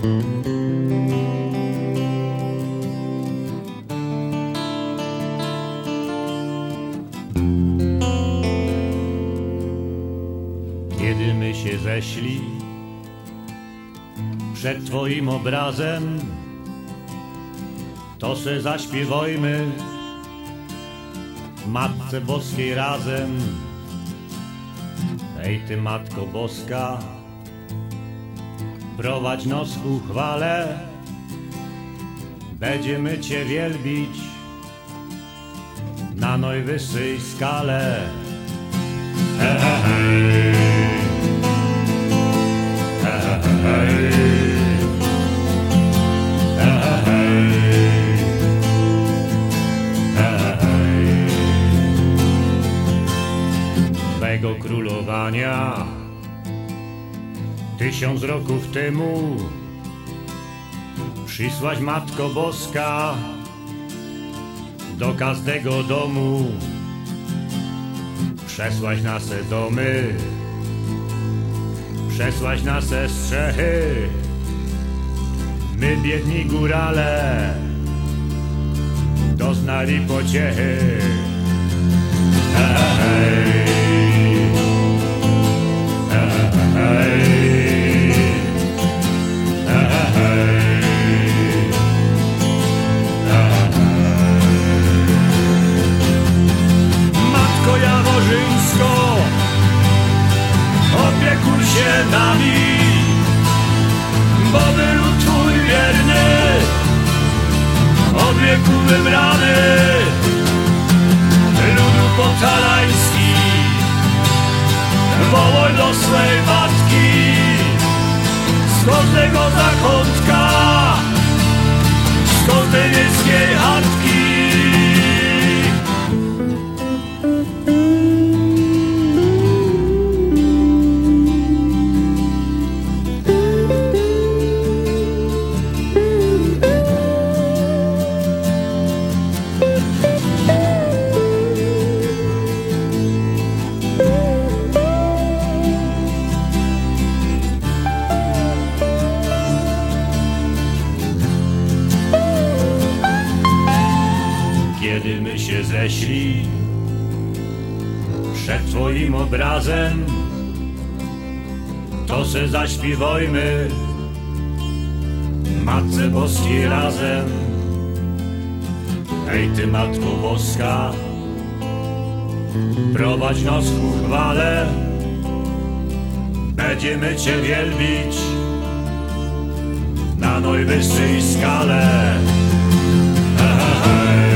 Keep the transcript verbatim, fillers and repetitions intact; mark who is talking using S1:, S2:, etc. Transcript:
S1: Kiedy my się ześli przed Twoim obrazem, to se zaśpiewajmy Matce Boskiej razem. Ej Ty, Matko Boska, prowadź nos ku chwale, będziemy Cię wielbić na najwyższej skale. He, he, hej. He, he, hej. He, he, hej. He, he, hej. Twego królowania tysiąc roków temu przysłaś, Matko Boska, do każdego domu. Przesłaś nasze domy, przesłaś nasze strzechy. My, biedni górale, doznali pociechy. Hej, hej, hej. Jaworzyńsko, opiekuj się nami, bo był Twój wierny, od wieku wybrany, ludu podhalański, wołaj do swej matki, z każdego zakątka, z każdej wiejskiej chatki. Kiedy my się ześli przed Twoim obrazem, to se zaśpiewajmy Matce Boskiej razem. Ej Ty, Matko Boska, prowadź nas ku chwale, będziemy Cię wielbić na najwyższej skale. He, he, he.